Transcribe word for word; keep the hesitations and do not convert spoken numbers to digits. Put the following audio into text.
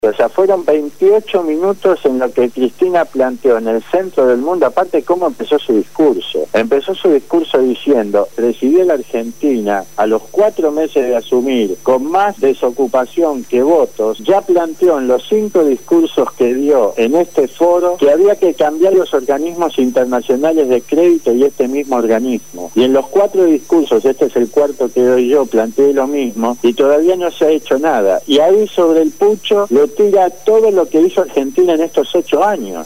O sea, fueron veintiocho minutos en lo que Cristina planteó en el centro del mundo. Aparte, ¿cómo empezó su discurso? Empezó su discurso diciendo, recibió la Argentina a los cuatro meses de asumir con más desocupación que votos. Ya planteó en los cinco discursos que dio en este foro que había que cambiar los organismos internacionales de crédito y este mismo organismo. Y en los cuatro discursos, este es el cuarto que doy yo, planteé lo mismo y todavía no se ha hecho nada. Y ahí sobre el pucho le tira todo lo que hizo Argentina en estos ocho años.